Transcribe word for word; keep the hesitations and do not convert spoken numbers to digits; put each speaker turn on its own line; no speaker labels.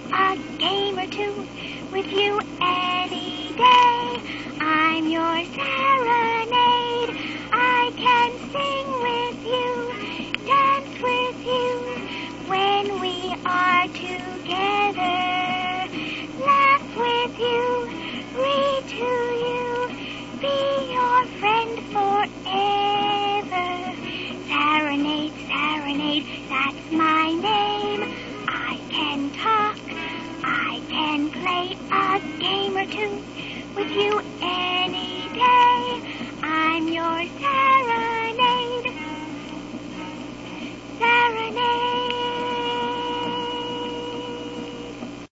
a game or two with you any day. I'm your serenade. I can sing with you, dance with you when we are together. Laugh with you, read to you, be your friend forever. Serenade, serenade, that's my name. I can talk, I can play a game or two with you any day. I'm your serenade. Serenade.